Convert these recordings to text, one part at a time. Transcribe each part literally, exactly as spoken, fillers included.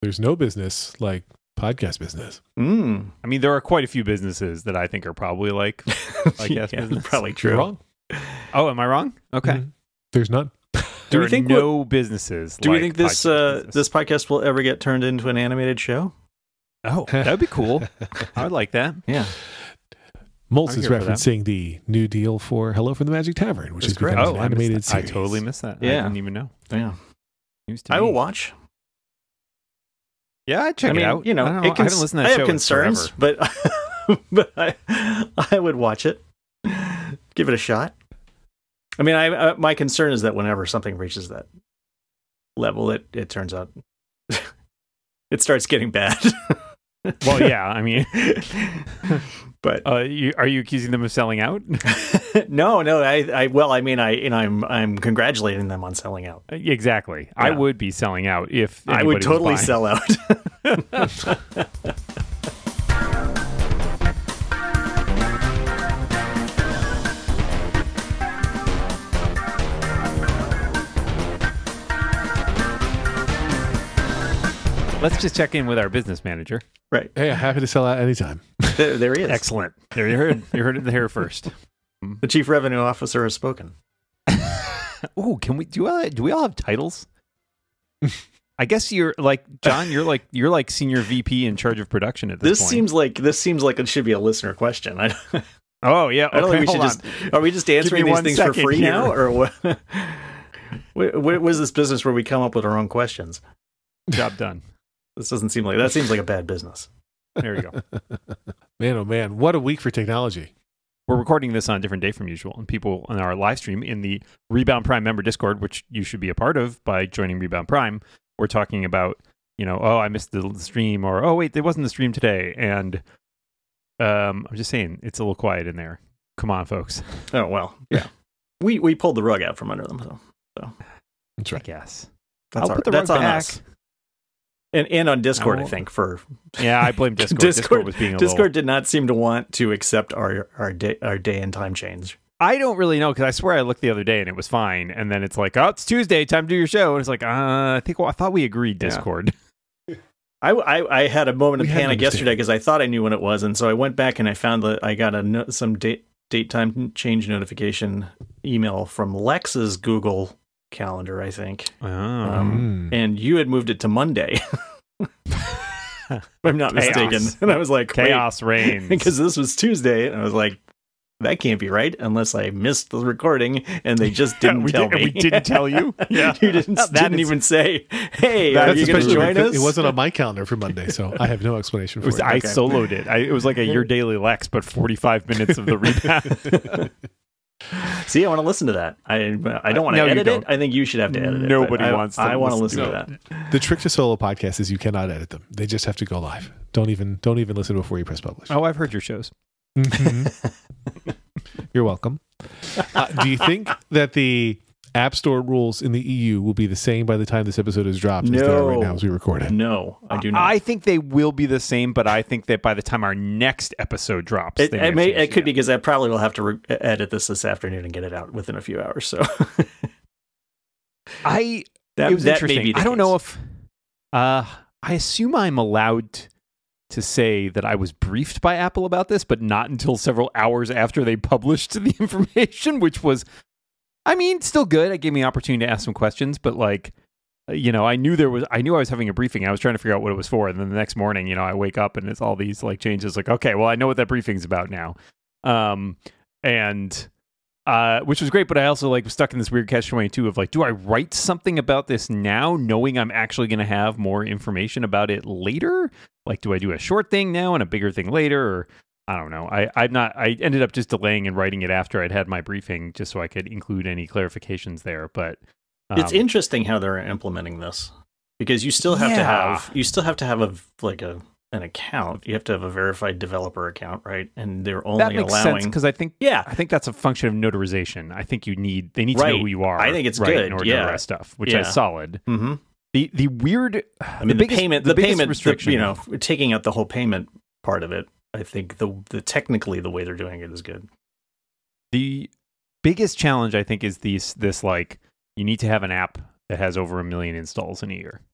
There's no business like podcast business. Mm. I mean, there are quite a few businesses that I think are probably like podcast yeah, business. probably You're true. wrong. Oh, am I wrong? Okay. Mhm. There's none. There Do we are think no businesses. Do we like think this podcast uh, business. this podcast will ever get turned into an animated show? Oh, that would be cool. I would like that. Yeah. Moltz I'm is here for that. referencing the new deal for Hello from the Magic Tavern, which That's is correct. becoming Oh, an I, missed animated that. I series. totally missed that. I Yeah. didn't even know. Yeah. News to I me. will watch. Yeah, I'd check I mean, it out. you know, I, don't it know. I cons- haven't listened to I that show have in concerns, forever. but but I I would watch it. Give it a shot. I mean, I uh, my concern is that whenever something reaches that level, it it turns out it starts getting bad. Well, yeah. I mean, but uh, you, are you accusing them of selling out? no, no. I, I well, I mean, I you know, I'm I'm congratulating them on selling out. Exactly. I Yeah. would be selling out if I would anybody was totally buying. sell out. Let's just check in with our business manager. Right. Hey, I'm happy to sell out anytime. There, there he is. Excellent. There you heard. You heard it here first. The chief revenue officer has spoken. Oh, can we do? We, do we all have titles? I guess you're like John. You're like you're like senior V P in charge of production at this, This point. seems like this seems like it should be a listener question. I, Oh yeah. I don't okay, think we should hold just. Are we just answering me these one things for second free here. now, or what? what? What was this business where we come up with our own questions? on. Job done. This doesn't seem like that. Seems like a bad business. There you go. Man, oh man, what a week for technology. We're recording this on a different day from usual, and people on our live stream in the Rebound Prime member Discord, which you should be a part of by joining Rebound Prime, we're talking about, you know, oh, I missed the stream, or oh, wait, there wasn't the stream today, and um, I'm just saying it's a little quiet in there. Come on, folks. Oh well, yeah. We we pulled the rug out from under them, so, so That's I right. guess. that's I'll our, put the that's rug on back. us. And and on Discord, I will- think for Yeah, I blame Discord. Discord, Discord was being a Discord little... did not seem to want to accept our our day our day and time change. I don't really know, because I swear I looked the other day and it was fine, and then it's like, oh, it's Tuesday, time to do your show, and it's like, uh, I think well, I thought we agreed Yeah. Discord. I, I, I had a moment of We had an panic yesterday understanding. because I thought I knew when it was, and so I went back and I found that I got a no, some date date time change notification email from Lex's Google Calendar, I think, Oh. Um, Mm. and you had moved it to Monday. if I'm not Chaos. mistaken, and I was like, Chaos reigns. because this was Tuesday, and I was like, that can't be right unless I missed the recording and they just didn't we tell did, me. We didn't tell you. Yeah, you didn't, That didn't is- even say, hey, That's are you going to especially join because us? It wasn't on my calendar for Monday, so I have no explanation It for was, it. I Okay. soloed it. I, it was like a Your Daily Lex, but forty-five minutes of the rebound. See, I want to listen to that. I I don't want to No, you edit don't. it. I think you should have to edit it. Nobody but I, wants to I want to listen listen to to that. The trick to solo podcasts is you cannot edit them. They just have to go live. Don't even don't even listen before you press publish. Oh, I've heard your shows. Mhm. You're welcome. Uh, do you think that the App Store rules in the E U will be the same by the time this episode is dropped as they are right No. now as we record it? No, I do not. I think they will be the same, but I think that by the time our next episode drops, it, they it, may, have changed it could be again. because I probably will have to re- edit this this afternoon and get it out within a few hours. So I that, it was that may interesting. be the I don't know case. if uh, I assume I'm allowed to say that I was briefed by Apple about this, but not until several hours after they published the information, which was, I mean, still good. It gave me an opportunity to ask some questions, but like, uh, you know, I knew there was, I knew I was having a briefing. I was trying to figure out what it was for. And then the next morning, you know, I wake up and it's all these like changes. Like, okay, well, I know what that briefing's about now. Um, and, uh, which was great, but I also like was stuck in this weird catch twenty-two of like, do I write something about this now, knowing I'm actually going to have more information about it later? Like, do I do a short thing now and a bigger thing later? Or I don't know. I, I'm not, I ended up just delaying and writing it after I'd had my briefing just so I could include any clarifications there. But um, It's interesting how they're implementing this because you still have to Yeah. have you still have to have a like a an account. You have to have a verified developer account, right? And they're only that makes sense allowing because I think, yeah. I think that's a function of notarization. I think you need, they need to Right. know who you are. I think it's right, good, in order yeah. to arrest stuff, which Yeah. is solid. Mm-hmm. The, the weird, I mean, the, biggest, payment, the, biggest payment, the, restriction, you know, taking out the whole payment part of it. I think the the technically the way they're doing it is good. the biggest challenge I think is these this like you need to have an app that has over a million installs in a year.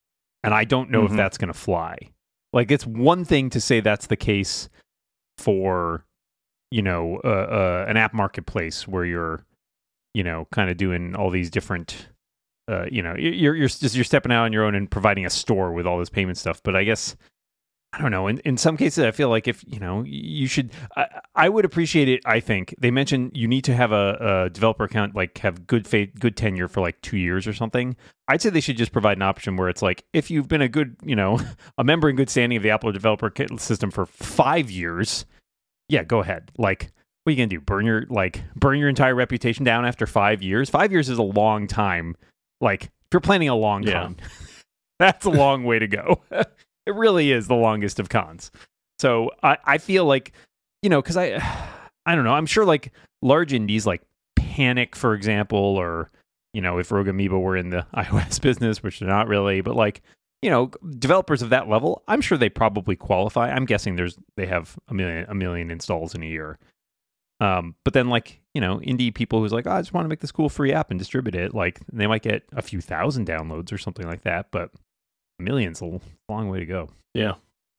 And I don't know Mm-hmm. if that's going to fly. Like, it's one thing to say that's the case for, you know, uh, uh, an app marketplace where you're, you know, kind of doing all these different, uh, you know, you're you're just you're stepping out on your own and providing a store with all this payment stuff. But I guess, I don't know. In in some cases, I feel like if, you know, you should, I, I would appreciate it. I think they mentioned you need to have a, a developer account, like have good faith, good tenure for like two years or something. I'd say they should just provide an option where it's like, if you've been a good, you know, a member in good standing of the Apple developer system for five years, yeah, go ahead. Like, what are you gonna do? Burn your like burn your entire reputation down after five years? Five years is a long time. Like, if you're planning a long Yeah. con, that's a long way to go. It really is the longest of cons. So I, I feel like, you know, because I, I don't know. I'm sure like large indies like Panic, for example, or, you know, if Rogue Amoeba were in the iOS business, which they're not really, but like, you know, developers of that level, I'm sure they probably qualify. I'm guessing there's they have a million a million installs in a year. Um, but then like, you know, indie people who's like, oh, I just want to make this cool free app and distribute it. Like, they might get a few thousand downloads or something like that, but a million's a long way to go. Yeah.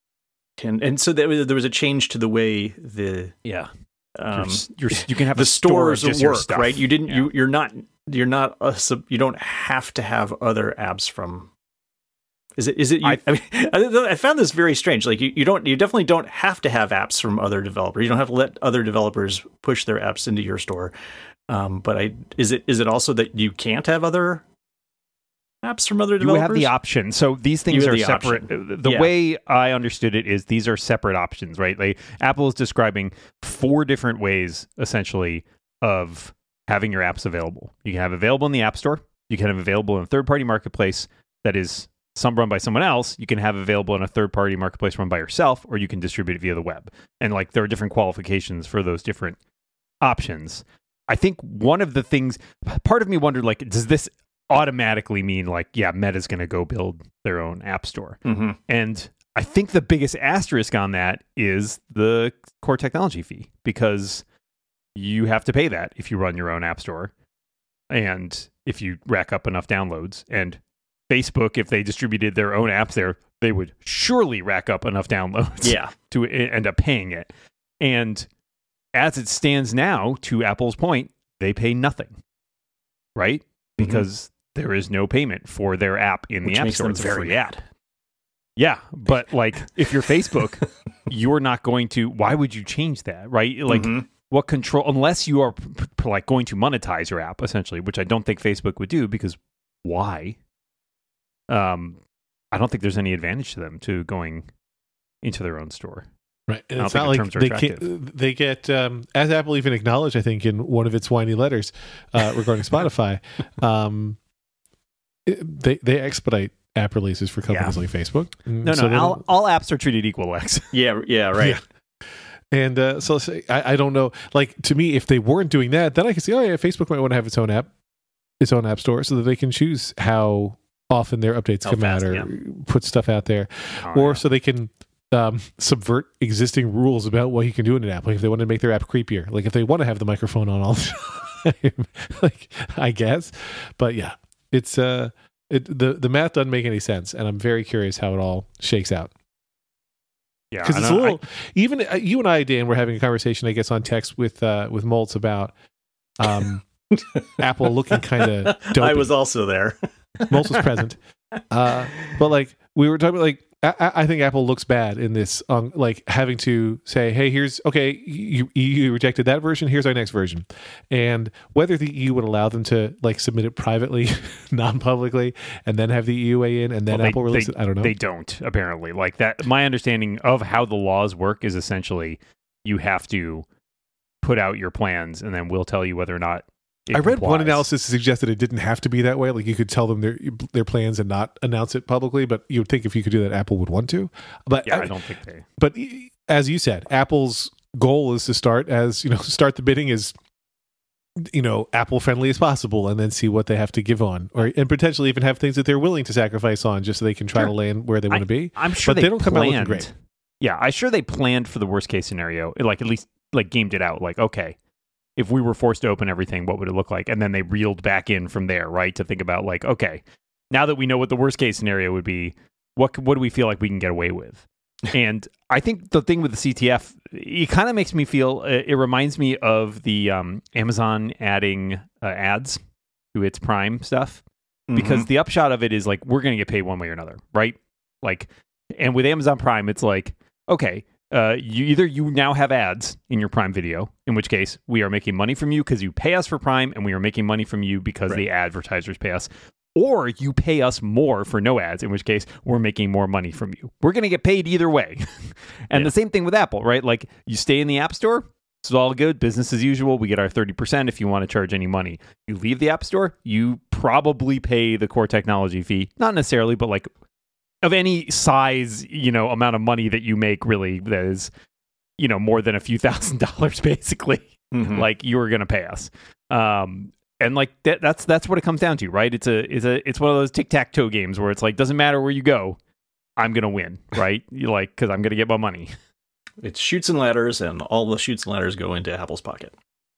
Can and so there was, there was a change to the way the Yeah. um, you're, you're, you can have the a store of stores just your work, stuff. right? You didn't Yeah. you you're not you're not a sub, you don't have to have other apps from. Is it? Is it? You, I, I- mean, I, I found this very strange. Like you, you don't, you definitely don't have to have apps from other developers. You don't have to let other developers push their apps into your store. Um, but I, is it? Is it also that you can't have other apps from other You developers? have the option. So these things You have are the separate. option. The Yeah. way I understood it is these are separate options, right? Like Apple is describing four different ways, essentially, of having your apps available. You can have available in the App Store. You can have available in a third-party marketplace that is some run by someone else. You can have available in a third-party marketplace run by yourself, or you can distribute it via the web. And like there are different qualifications for those different options. I think one of the things, part of me wondered, like, does this automatically mean like, yeah, Meta's going to go build their own app store? Mm-hmm. And I think the biggest asterisk on that is the core technology fee, because you have to pay that if you run your own app store and if you rack up enough downloads. And Facebook, if they distributed their own apps there, they would surely rack up enough downloads Yeah. to end up paying it. And as it stands now, to Apple's point, they pay nothing, right? Because there is no payment for their app in Which the App makes Store. them It's a very free mad. app. Yeah, but like if you're Facebook, you're not going to. Why would you change that, right? Like, Mhm. what control? Unless you are p- p- like going to monetize your app, essentially, which I don't think Facebook would do, because why? Um, I don't think there's any advantage to them to going into their own store. Right. And I it's don't not think the like terms are they, attractive. can, they get, um, as Apple even acknowledged, I think, in one of its whiny letters uh, regarding Spotify, um, it- they, they expedite app releases for companies Yeah. like Facebook. No, So no, they all, don't- all apps are treated equal, Lex. Yeah. Yeah. Right. Yeah. And uh, so say, I, I don't know. Like, to me, if they weren't doing that, then I could see, oh, yeah, Facebook might want to have its own app, its own app store, so that they can choose how often their updates How come fast, out or yeah. put stuff out there. Oh, or yeah. so they can um, subvert existing rules about what you can do in an app. Like if they want to make their app creepier, like if they want to have the microphone on all the time, like I guess. But yeah, it's uh, it the the math doesn't make any sense, and I'm very curious how it all shakes out. yeah, Because I it's a know- I- little even uh, you and I, Dan, were having a conversation, I guess, on text with uh, with Moltz about um, Apple looking kind of dopey. I was also there. Moltz was present. Uh, but like we were talking about, like I, I think Apple looks bad in this, um, like having to say, "Hey, here's okay, you you rejected that version. Here's our next version," and whether the E U would allow them to like submit it privately, non-publicly, and then have the E U weigh in, and then Well, they- Apple release they- it. I don't know. They don't, apparently. Like that, my understanding of how the laws work is essentially you have to put out your plans, and then we'll tell you whether or not. It I read one complies. analysis that suggested it didn't have to be that way. Like you could tell them their their plans and not announce it publicly. But you would think if you could do that, Apple would want to. But Yeah, I- I don't think they. But e- as you said, Apple's goal is to start as, you know, start the bidding as, you know, Apple friendly as possible, and then see what they have to give on, or and potentially even have things that they're willing to sacrifice on, just so they can try Sure. to land where they want to be. I'm sure But they, they don't come out looking planned. great. Yeah, I'm sure they planned for the worst case scenario. Like at least like gamed it out. Like okay, if we were forced to open everything, what would it look like? And then they reeled back in from there, right? To think about like okay, now that we know what the worst case scenario would be, what what do we feel like we can get away with? And I think the thing with the C T F, it kind of makes me feel, it reminds me of the um, Amazon adding uh, ads to its Prime stuff, because mm-hmm. the upshot of it is like, we're going to get paid one way or another, right? Like, and with Amazon Prime, it's like, okay, uh, you either you now have ads in your Prime Video, in which case we are making money from you because you pay us for Prime, and we are making money from you because right. the advertisers pay us. Or you pay us more for no ads, in which case we're making more money from you. We're going to get paid either way. And yeah. the same thing with Apple, right? Like, you stay in the App Store, it's all good, business as usual. We get our thirty percent if you want to charge any money. You leave the App Store, you probably pay the core technology fee. Not necessarily, but like of any size, you know, amount of money that you make, really, that is, you know, more than a few thousand dollars, basically. Mm-hmm. Like, you are going to pay us. Um, And like that, that's that's what it comes down to, right? It's a it's a it's one of those tic tac toe games where it's like, doesn't matter where you go, I'm gonna win, right? You like because I'm gonna get my money. It's chutes and ladders, and all the chutes and ladders go into Apple's pocket.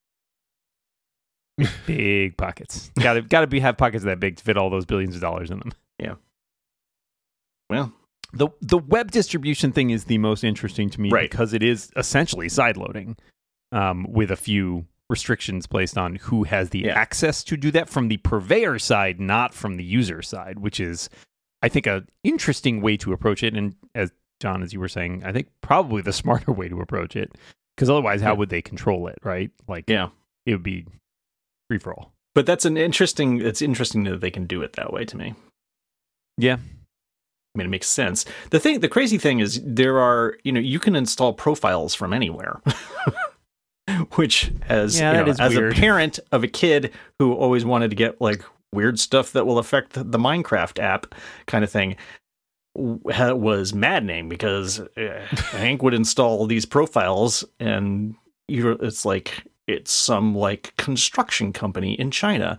Big pockets. Got to got to be have pockets that big to fit all those billions of dollars in them. Yeah. Well, the the web distribution thing is the most interesting to me, right. because it is essentially sideloading, um, with a few restrictions placed on who has the yeah. access to do that from the purveyor side, not from the user side, which is, I think, an interesting way to approach it. And as John, as you were saying, I think probably the smarter way to approach it, because otherwise, how yeah. would they control it, right? Like, yeah, it would be free for all. But that's an interesting. It's interesting that they can do it that way. To me, yeah. I mean, it makes sense. The thing, the crazy thing is, there are, you know, you can install profiles from anywhere. Which, as yeah, you know, as weird. a parent of a kid who always wanted to get like weird stuff that will affect the Minecraft app kind of thing, was maddening, because uh, Hank would install these profiles, and you it's like it's some like construction company in China.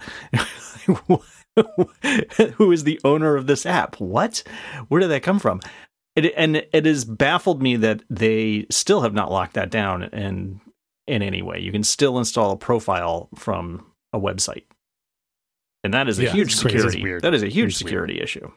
Who is the owner of this app? What? Where did that come from? It, and it has baffled me that they still have not locked that down. And in any way, you can still install a profile from a website, and that is a yeah, huge security. Weird. That is a huge it's security weird. issue.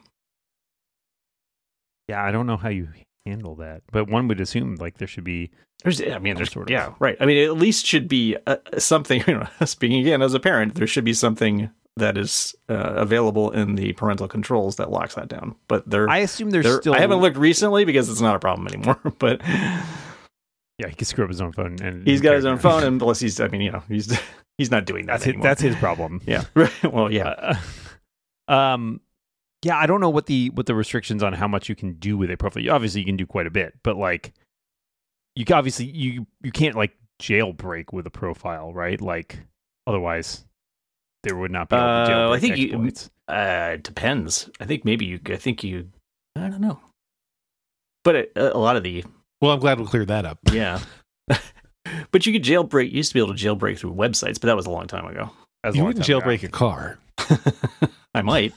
Yeah, I don't know how you handle that, but one would assume like there should be. There's, I mean, there's sort of, yeah, right. I mean, it at least should be uh, something. You know, speaking again as a parent, there should be something that is uh, available in the parental controls that locks that down. But there, I assume there's still. I haven't looked recently because it's not a problem anymore. But yeah, he can screw up his own phone, and he's got his own phone, and plus he's. I mean, you know, he's he's not doing that that's anymore. His, that's his problem. Yeah. Well, yeah. Uh, um. Yeah, I don't know what the what the restrictions on how much you can do with a profile. Obviously, you can do quite a bit, but like, you can, obviously you you can't like jailbreak with a profile, right? Like, otherwise, there would not be. Able to jailbreak uh, I think exploits. you. Uh, it depends. I think maybe you. I think you. I don't know. But it, a lot of the. Well, I'm glad we cleared that up. Yeah. But you could jailbreak. You used to be able to jailbreak through websites, but that was a long time ago. You wouldn't jailbreak ago. a car. I might.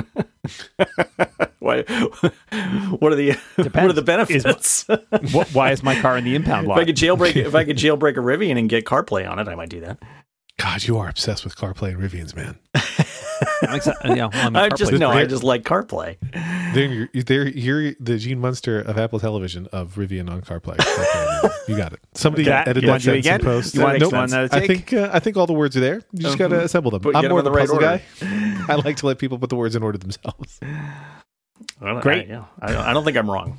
Why? What are the Depends. what are the benefits? Is, wh- why is my car in the impound lot? If I could jailbreak, if I could jailbreak a Rivian and get CarPlay on it, I might do that. God, you are obsessed with CarPlay and Rivians, man. I'm excited. Yeah, well, I just no, I just like CarPlay. They're, they're, you're the Gene Munster of Apple Television of Rivian on CarPlay. You got it. Somebody that, edit that sentence in post. You want nope. one that I think uh, I think all the words are there. You just got to mm-hmm. assemble them. Put, I'm more them the right puzzle order. guy. I like to let people put the words in order themselves. Well, Great. I, yeah, I, I don't think I'm wrong.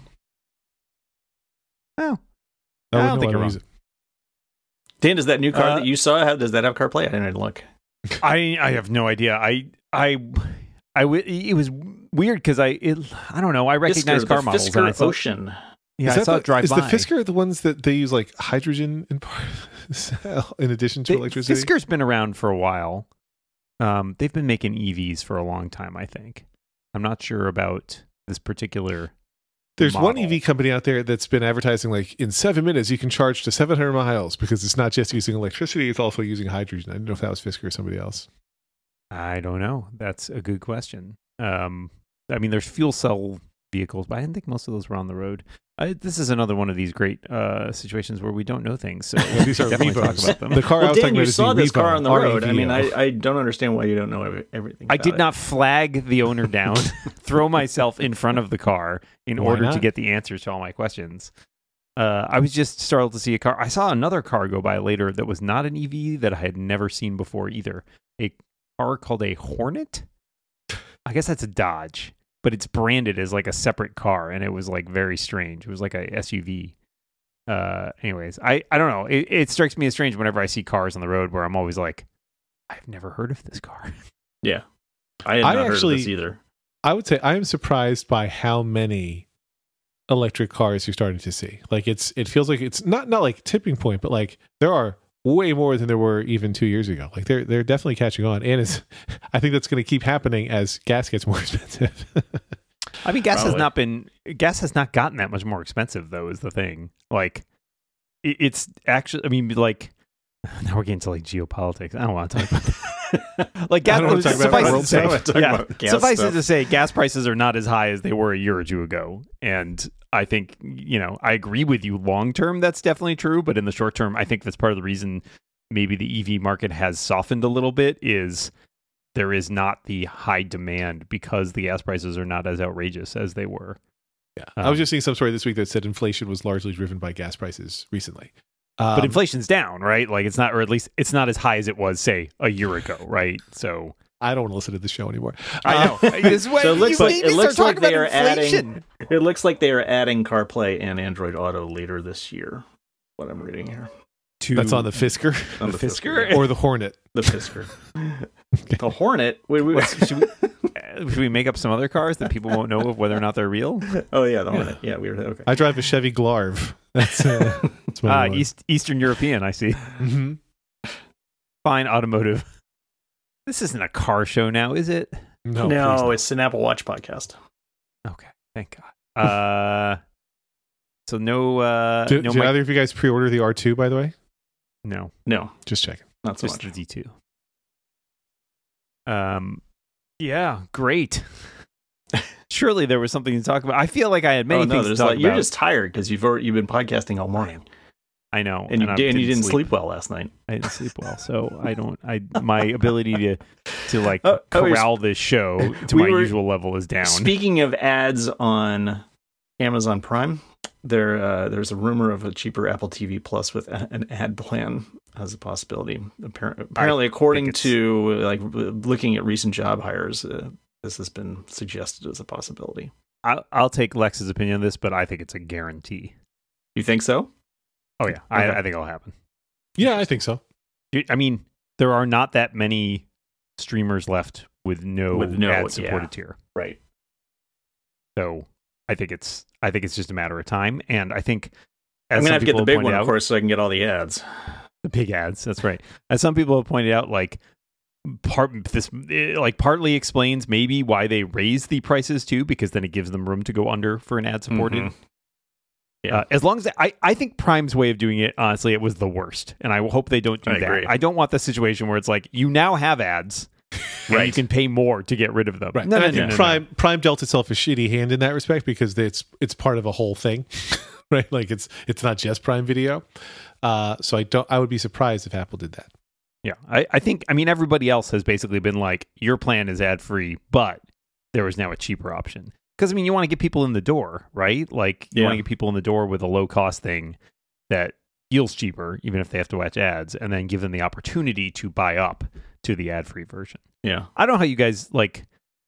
Oh, I, I don't think you're wrong. Dan, does that new car uh, that you saw have, does that have CarPlay? I didn't look. I I have no idea. I I I w- it was weird because I it, I don't know. I recognize Fisker, car the models. Fisker and I saw, Ocean. Yeah, is I saw the, it drive is by. Is the Fisker the ones that they use like hydrogen in, part, in addition to the, electricity? Fisker's been around for a while. Um, they've been making E Vs for a long time, I think. I'm not sure about this particular. There's model. one E V company out there that's been advertising like in seven minutes you can charge to seven hundred miles because it's not just using electricity, it's also using hydrogen. I don't know if that was Fisker or somebody else. I don't know. That's a good question. Um, I mean, there's fuel cell vehicles, but I didn't think most of those were on the road. I, this is another one of these great uh, situations where we don't know things, so Well, these are definitely talk Revos. about them. The car I Well, was Dan, talking you about is saw the this Revo, car on the road. I mean, R E V O. I, I don't understand why you don't know every- everything. I about did it. not flag the owner down, throw myself in front of the car in Why order to not? get the answers to all my questions. Uh, I was just startled to see a car. I saw another car go by later that was not an E V that I had never seen before either. A car called a Hornet. I guess that's a Dodge, but it's branded as like a separate car, and it was like very strange. It was like a S U V. Uh, anyways, I, I don't know. It, it strikes me as strange whenever I see cars on the road where I'm always like, I've never heard of this car. Yeah, I had I not actually- heard of this either. I would say I am surprised by how many electric cars you're starting to see. Like it's it feels like it's not not like tipping point, but like there are way more than there were even two years ago. Like they're they're definitely catching on, and it's I think that's going to keep happening as gas gets more expensive. I mean, gas has Probably. not been gas has not gotten that much more expensive, though. Is the thing like it, it's actually? I mean, like now we're getting to like geopolitics. I don't want to talk about that. Like gas. I don't want to talk about suffice world it to say, stuff. I wanna talk yeah, about gas suffice stuff. it to say, gas prices are not as high as they were a year or two ago, and I think you know I agree with you. Long term, that's definitely true, but in the short term, I think that's part of the reason maybe the E V market has softened a little bit. Is there is not the high demand because the gas prices are not as outrageous as they were. Yeah, Um, I was just seeing some story this week that said inflation was largely driven by gas prices recently. Um, But inflation's down, right? Like it's not, or at least it's not as high as it was, say, a year ago, right? So I don't want to listen to the show anymore. I know. This is what- So it looks you like- made me it looks start like talking they about are adding- inflation. It looks like they are adding CarPlay and Android Auto later this year. What I'm reading here To That's on the Fisker on The the Fisker? Fisker, or the Hornet. the Fisker, the Hornet. Wait, wait, should, we, uh, should we make up some other cars that people won't know of whether or not they're real? oh yeah, the Hornet. Yeah, we were okay. I drive a Chevy Glarv. That's, uh, that's my Ah, one. East Eastern European, I see. Mhm. Fine automotive. This isn't a car show now, is it? No, no, please not. it's an Apple Watch podcast. Okay, thank God. Uh, so no, uh, Did, no, did mic- either of you guys pre-order the R two? By the way, no, No, just checking. not so just much. the D two. Um, yeah, great. Surely there was something to talk about. I feel like I had many oh no, things to there's talk like you're about. just tired because you've already, you've been podcasting all morning, I know, and you I did, and you didn't sleep. well last night. I didn't sleep well, so I don't. I my ability to to like Oh, oh, you're corral this show to we my were- usual level is down. Speaking of ads on Amazon Prime, there uh, there's a rumor of a cheaper Apple T V Plus with a, an ad plan as a possibility. Appar- Apparently, according it's- to like looking at recent job hires, uh, this has been suggested as a possibility. I'll, I'll take Lex's opinion on this, but I think it's a guarantee. You think so? Oh yeah, I, Okay. I think it'll happen. Yeah, I think so. Dude, I mean, there are not that many streamers left with no, With no- ad supported yeah. tier. Right. So I think it's I think it's just a matter of time, and I think I'm as gonna some have to get people the have big pointed one, out, of course, so I can get all the ads. the big ads. That's right. As some people have pointed out, like part this eh, like partly explains maybe why they raise the prices too, because then it gives them room to go under for an ad supported. Mhm. Yeah. Uh, as long as I, I think Prime's way of doing it, honestly, it was the worst, and I hope they don't do I that. agree. I don't want the situation where it's like you now have ads, and Right. you can pay more to get rid of them. Right. No, and no, I no, think no, no. Prime Prime dealt itself a shitty hand in that respect because it's it's part of a whole thing, right? Like it's it's not just Prime Video. Uh, so I don't. I would be surprised if Apple did that. Yeah, I, I think, I mean, everybody else has basically been like, your plan is ad free, but there is now a cheaper option. Because, I mean, you want to get people in the door, right? Like, you Yeah. want to get people in the door with a low cost thing that feels cheaper, even if they have to watch ads, and then give them the opportunity to buy up to the ad free version. Yeah. I don't know how you guys like.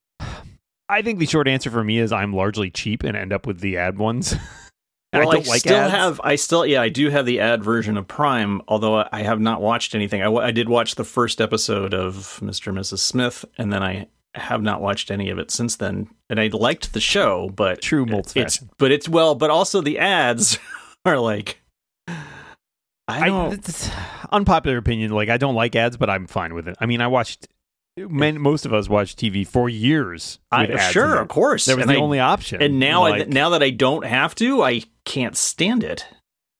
I think the short answer for me is I'm largely cheap and end up with the ad ones. Well, I don't like still ads. have. I still, yeah, I do have the ad version of Prime. Although I have not watched anything. I, w- I did watch the first episode of Mister and Missus Smith, and then I have not watched any of it since then. And I liked the show, but True Moltz it's fashion. but it's well, but also the ads are like. I I, don't. it's unpopular opinion. Like, I don't like ads, but I'm fine with it. I mean, I watched. Man, most of us watched T V for years. I, with ads sure, in of it. course. That was and the I- only option. And now, I, like, now that I don't have to, I can't stand it.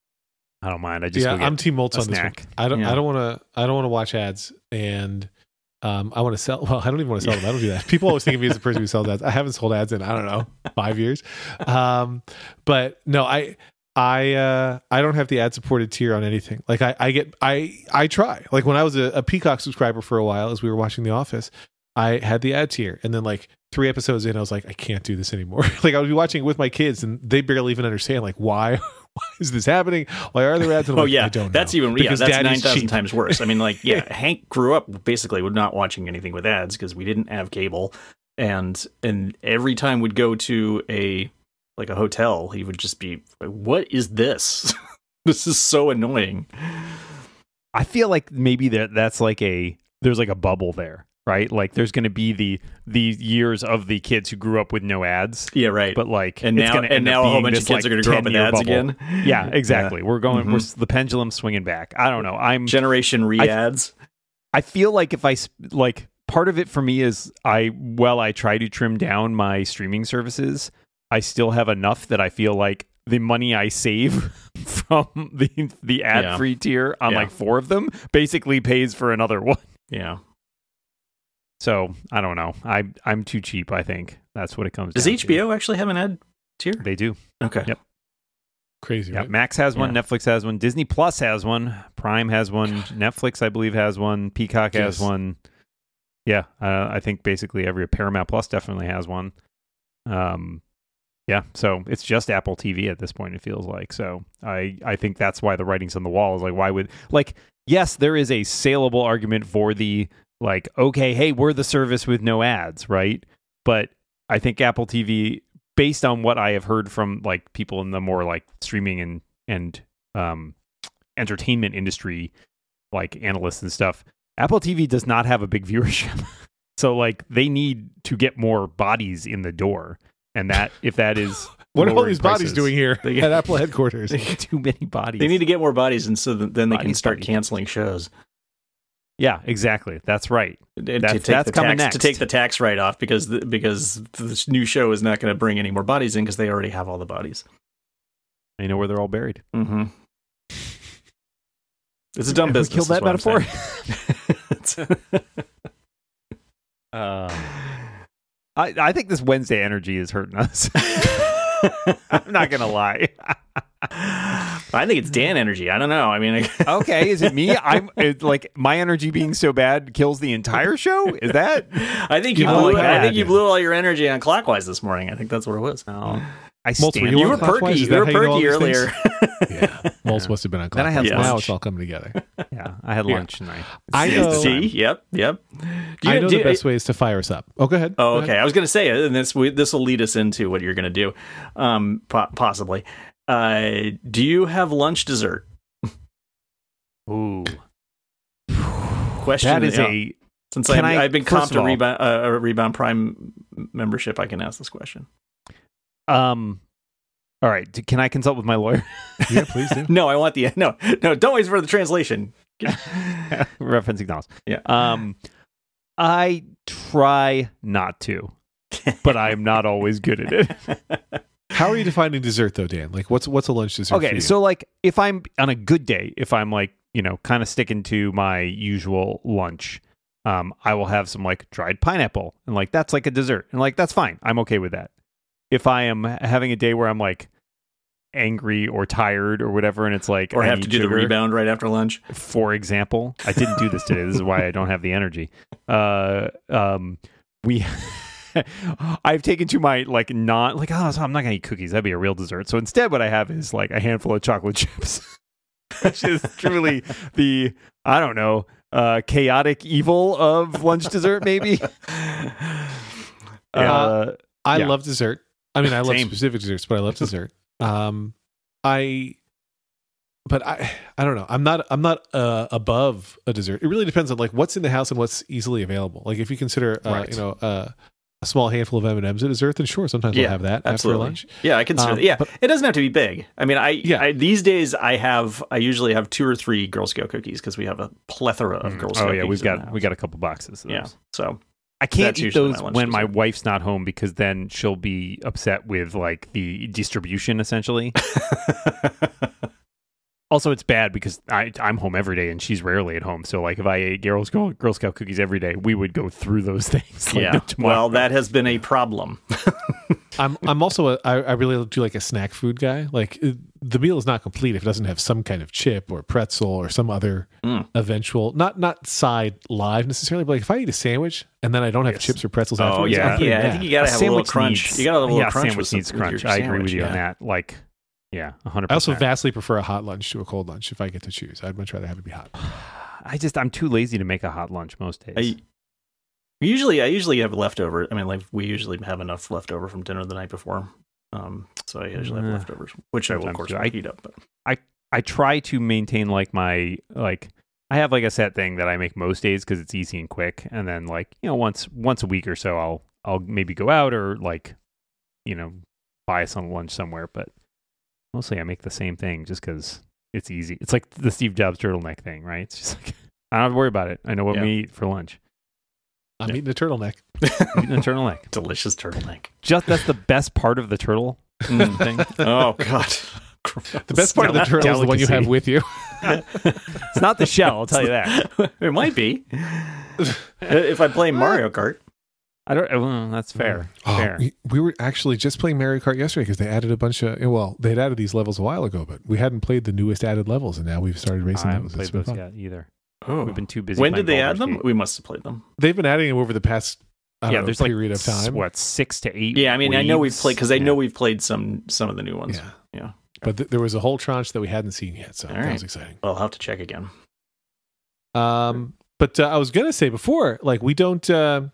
I don't mind. I just yeah, go get I'm Team Moltz a on this one. snack. I don't. Yeah. I don't want to. I don't want to watch ads, and Um, I want to sell. Well, I don't even want to sell them. I don't do that. People always think of me as the person who sells ads. I haven't sold ads in I don't know five years. Um, but no, I I uh, I don't have the ad supported tier on anything. Like I, I get I I try. Like when I was a, a Peacock subscriber for a while, as we were watching The Office, I had the ad tier, and then like three episodes in, I was like, I can't do this anymore. Like I would be watching it with my kids, and they barely even understand like why. Why is this happening? Why are there ads? And I'm oh like, yeah, I don't that's know. even yeah, Because that's Daddy's nine thousand cheap. times worse. I mean, like yeah, Hank grew up basically with not watching anything with ads because we didn't have cable, and and every time we'd go to a like a hotel, he would just be, "What is this? This is so annoying." I feel like maybe that that's like a there's like a bubble there, right? Like there's going to be the the years of the kids who grew up with no ads. Yeah, right. But like, and it's now gonna and end now up a whole being bunch of this, kids like, are going to grow up with ten-year ads bubble. again. Yeah, exactly. We're going. Mhm. We're the pendulum swinging back. I don't know. I'm Generation re-ads. I feel like if I sp- like part of it for me is I well I try to trim down my streaming services. I still have enough that I feel like the money I save from the the ad free yeah. tier on yeah. like four of them basically pays for another one. Yeah. So I don't know. I I'm too cheap. I think that's what it comes. Does down H B O to. actually have an ad tier? They do. Okay. Yep. Crazy. Yeah. Right? Max has one. Yeah. Netflix has one. Disney Plus has one. Prime has one. Netflix, I believe, has one. Peacock Yes. has one. Yeah, uh, I think basically every Paramount Plus definitely has one. Um, yeah, so it's just Apple T V at this point. It feels like so. I I think that's why the writing's on the wall is like why would like yes there is a saleable argument for the like okay hey we're the service with no ads right, but I think Apple T V based on what I have heard from like people in the more like streaming and and um entertainment industry like analysts and stuff. Apple T V does not have a big viewership. So like they need to get more bodies in the door. And that if that is what are all lowering these prices, bodies doing here They get- at Apple headquarters? too many bodies. They need to get more bodies, and so that then they can Bodies, start bodies. canceling shows. Yeah, exactly. That's right. And That's- to take that's the coming tax next. to take the tax write off because the, because this new show is not going to bring any more bodies in because they already have all the bodies. You know where they're all buried. Mm-hmm. It's a dumb Have we business. killed that is what metaphor? I'm saying. Uh, I I think this Wednesday energy is hurting us. I'm not gonna lie. I think it's Dan energy. I don't know. I mean, I, Okay, is it me? I'm it, like my energy being so bad kills the entire show. Is that? I think you Oh, blew. yeah. I think you blew all your energy on Clockwise this morning. I think that's what it was. No, I Maltz, were stand. you You on were Clockwise? perky. Is You that were how you know all perky these things? earlier. Yeah, Maltz must have been on Then I Clockwise. had Now lunch. it's all coming together. Yeah, I had Yeah. lunch and I. I know- See, yep, yep. Do I you- know do the you- best ways to fire us up. Oh, go ahead. Oh, Go okay. ahead. I was going to say, and this we, this will lead us into what you're going to do, um, po- possibly. Uh, do you have lunch dessert? Ooh, Question. that is yeah. a. Since Can I've, I- I've been first comped a of all- rebound, uh, a rebound Prime membership, I can ask this question. Um. All right. d- Can I consult with my lawyer? Yeah, please do. No, I want the no, no. Don't wait for the translation. Referencing Donald. Yeah. Um, I try not to, but I am not always good at it. How are you defining dessert, though, Dan? Like, what's what's a lunch dessert? for Okay, you? so like if I'm on a good day, if I'm like, you know, kind of sticking to my usual lunch, um, I will have some like dried pineapple and like that's like a dessert. And like that's fine. I'm okay with that. If I am having a day where I'm like angry or tired or whatever and it's like Or I have need to do sugar, the rebound right after lunch. for example, I didn't do this today. This is why I don't have the energy. Uh, um, we, I've taken to my like not like oh I'm not gonna eat cookies. That'd be a real dessert. So instead, what I have is like a handful of chocolate chips, which is truly the I don't know uh, chaotic evil of lunch dessert. Maybe. Yeah. Uh, I yeah. love dessert. I mean, I love Same. specific desserts, but I love dessert. Um, I, but I, I don't know. I'm not, I'm not uh, above a dessert. It really depends on like what's in the house and what's easily available. Like if you consider, uh, Right. you know, uh, a small handful of M and M's a dessert, then sure, sometimes Yeah, we'll have that Absolutely. after lunch. Yeah, I consider. Um, yeah, but- it doesn't have to be big. I mean, I, Yeah. I these days I have I usually have two or three Girl Scout cookies because we have a plethora of Girl Scout oh yeah, cookies. we've in the got house. we got a couple boxes. Of yeah. those. So I can't That's eat usually those my lunch when my dessert. wife's not home because then she'll be upset with like the distribution essentially. Also, it's bad because I, I'm home every day and she's rarely at home. So, like, if I ate Girl Scout, Girl Scout cookies every day, we would go through those things. Like, yeah. no tomorrow. Well, that has been a problem. I'm I'm also a, I, I really do like a snack food guy. Like it, the meal is not complete if it doesn't have some kind of chip or pretzel or some other Mm. eventual not not side live necessarily, but like if I eat a sandwich and then I don't have Yes. chips or pretzels Oh afterwards, yeah, I'm pretty yeah. I mad. think you gotta A have a little sandwich crunch. needs- you gotta have a little yeah, crunch. sandwich with needs the, with crunch. your I agree with sandwich, you on yeah. that. Like, yeah, one hundred I also percent. vastly prefer a hot lunch to a cold lunch if I get to choose. I'd much rather have it be hot. I just I'm too lazy to make a hot lunch most days. I, usually, I usually have leftover. I mean, like we usually have enough leftover from dinner the night before. Um, so I usually have Uh, leftovers, which I will of sometimes course too. I- heat up. But I try to maintain like my like I have like a set thing that I make most days because it's easy and quick, and then like you know once once a week or so I'll I'll maybe go out or like you know buy some lunch somewhere, but mostly I make the same thing just because it's easy. It's like the Steve Jobs turtleneck thing, right? It's just like I don't have to worry about it. I know what Yeah. we eat for lunch. I'm Yeah. eating a turtleneck. Eating a turtleneck. delicious turtleneck. Just that's the best part of the turtle Mm. thing. Oh God. The best part of the Not turtle is the one you have delicacy. with you. It's not the shell, I'll tell you that. It might be. If I play Mario Kart. I don't. Well, that's fair. Oh, fair. we, we were actually just playing Mario Kart yesterday because they added a bunch of well, they had added these levels a while ago, but we hadn't played the newest added levels, and now we've started racing I haven't those. played It's been those fun. yet either. Oh. We've been too busy. When playing did they add Baldur's them? Gate. We must have played them. They've been adding them over the past I don't Yeah, know, there's like period of s- time. what six to eight. Yeah, I mean, I know we've waves? played because I Yeah. know we've played some some of the new ones. Yeah, Yeah. but th- there was a whole tranche that we hadn't seen yet, so All that right. was exciting. Well, I'll have to check again. Um, but uh, I was gonna say before, like we don't. Uh,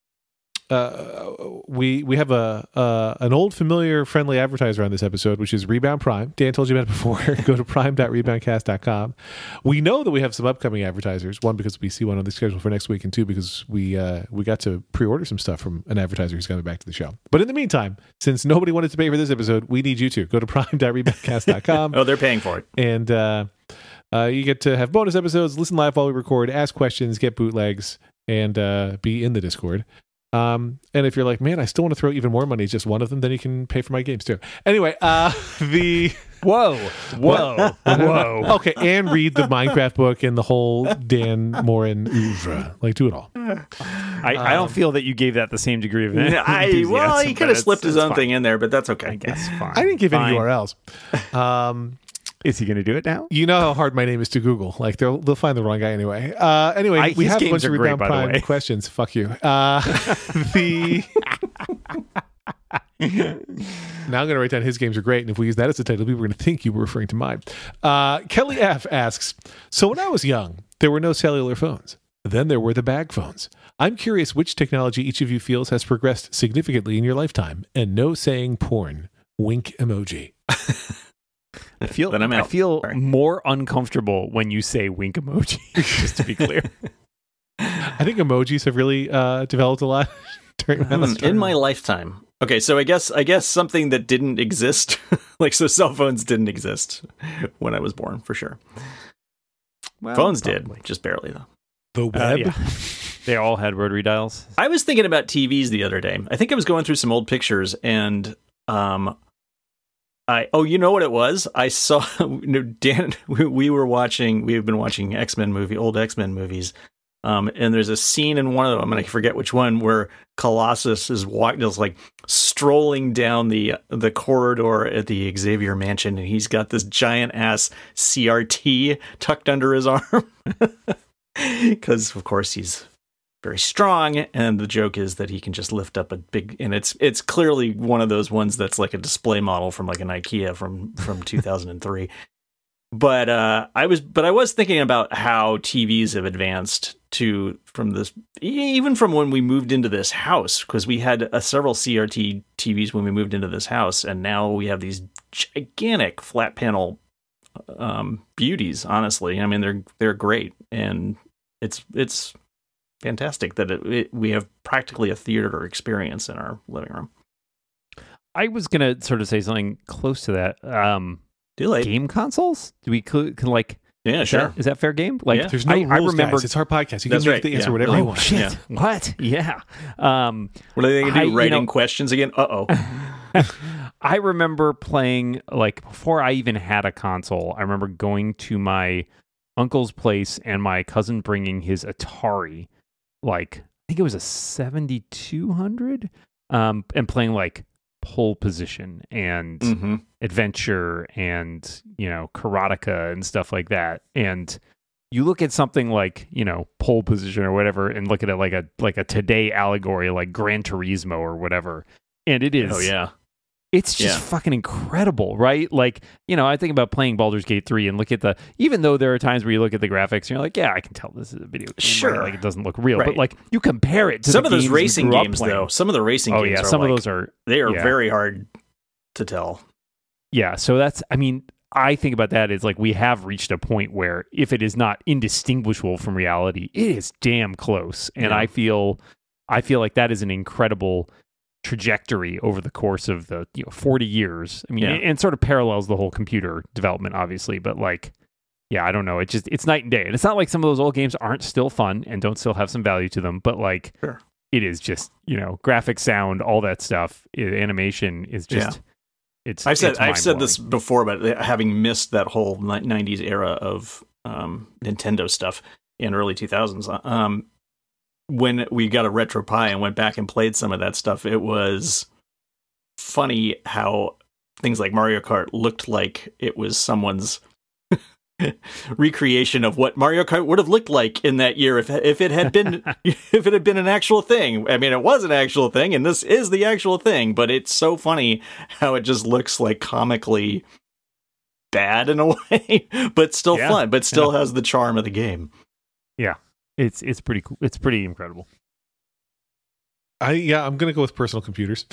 uh, we we have a uh, an old familiar friendly advertiser on this episode, which is Rebound Prime. Dan told you about it before. Go to prime dot rebound cast dot com. We know that we have some upcoming advertisers. One, because we see one on the schedule for next week, and two, because we uh, we got to pre-order some stuff from an advertiser who's coming back to the show. But in the meantime, since nobody wanted to pay for this episode, we need you to go to prime dot rebound cast dot com. Oh, they're paying for it. And uh, uh, you get to have bonus episodes, listen live while we record, ask questions, get bootlegs, and uh, be in the Discord. Um, and if you're like, man, I still want to throw even more money, just one of them, then you can pay for my games too. Anyway, uh, the Whoa, whoa, whoa. okay, and read the Minecraft book and the whole Dan Morin oeuvre. Like, do it all. I, I don't feel that you gave that the same degree of I enthusiasm, well, he but could have it's- slipped his it's own fine. thing in there, but that's okay. I guess fine. I didn't give Fine. any U R Ls. Um, Is he going to do it now? you know how hard my name is to Google. Like, they'll they'll find the wrong guy anyway. Uh, anyway, I- we his have a games bunch of are great, Rebound by the Prime way. questions. Fuck you. Uh, the now I'm going to write down his games are great, and if we use that as a title, people are going to think you were referring to mine. Uh, Kelly F asks, so when I was young, there were no cellular phones. Then there were the bag phones. I'm curious which technology each of you feels has progressed significantly in your lifetime, and no saying porn. Wink emoji. I feel Then I'm I out. feel Sorry. more uncomfortable when you say wink emoji. Just to be clear, I think emojis have really uh, developed a lot during my Hmm, lifetime. in my lifetime. Okay, so I guess I guess something that didn't exist, like so, cell phones didn't exist when I was born, for sure. well, Phones probably. did, just barely though. The Uh, web. yeah. They all had rotary dials. I was thinking about T Vs the other day. I think I was going through some old pictures, and um, I oh, you know what it was? I saw you know, Dan. We, we were watching. We've been watching X-Men movie, old X-Men movies. Um, and there's a scene in one of them, and I forget which one, where Colossus is walking, just like strolling down the the corridor at the Xavier Mansion, and he's got this giant ass C R T tucked under his arm, because of course he's very strong, and the joke is that he can just lift up a big, and it's it's clearly one of those ones that's like a display model from like an IKEA from from two thousand three. But uh, I was, but I was thinking about how T Vs have advanced to from this, even from when we moved into this house, because we had uh, several C R T T Vs when we moved into this house, and now we have these gigantic flat panel um, beauties. Honestly, I mean they're they're great, and it's it's fantastic that it, it, we have practically a theater experience in our living room. I was gonna sort of say something close to that. Um, Do like game consoles? Do we cl- can like? yeah, Is sure. that, is that fair game? Like, Yeah. There's no I, rules, I remember. guys. It's our podcast. You That's can make right, the answer yeah. whatever oh you want. shit! Yeah. What? Yeah. Um, What are they going to I- do? you Writing know- questions again? Uh oh. I remember playing, like, before I even had a console, I remember going to my uncle's place and my cousin bringing his Atari, like, I think it was a seventy-two hundred, um, and playing, like, Pole Position and Mm-hmm. Adventure and, you know, Karateka and stuff like that. And you look at something like, you know, Pole Position or whatever and look at it like a like a today allegory, like Gran Turismo or whatever. And it is, Oh yeah. it's just Yeah. fucking incredible, right? Like, you know, I think about playing Baldur's Gate three and look at the, even though there are times where you look at the graphics and you're like, yeah, I can tell this is a video game. Sure. Right? Like, it doesn't look real. Right. But, like, you compare it to Some the of those games we racing grew up games, playing. though, some of the racing Oh, games yeah. are Some like, of those are, they are yeah. very hard to tell. yeah. So that's, I mean, I think about that as like we have reached a point where if it is not indistinguishable from reality, it is damn close. And Yeah. I feel, I feel like that is an incredible trajectory over the course of the you know forty years. I mean, Yeah. and, and sort of parallels the whole computer development, obviously. But like, yeah, I don't know. It just it's night and day. And it's not like some of those old games aren't still fun and don't still have some value to them. But like, Sure. it is just you know graphic, sound, all that stuff. I- animation is just. It's, I've said it's I've said mind-blowing. this before, but having missed that whole ni- nineties era of um, Nintendo stuff in early two thousands, um, when we got a RetroPie and went back and played some of that stuff, it was funny how things like Mario Kart looked like it was someone's recreation of what Mario Kart would have looked like in that year if if it had been if it had been an actual thing. I mean, it was an actual thing, and this is the actual thing. But it's so funny how it just looks like comically bad in a way, but still Yeah. fun, but still has the charm of the game. It's it's pretty cool. It's pretty incredible. I yeah, I'm gonna go with personal computers.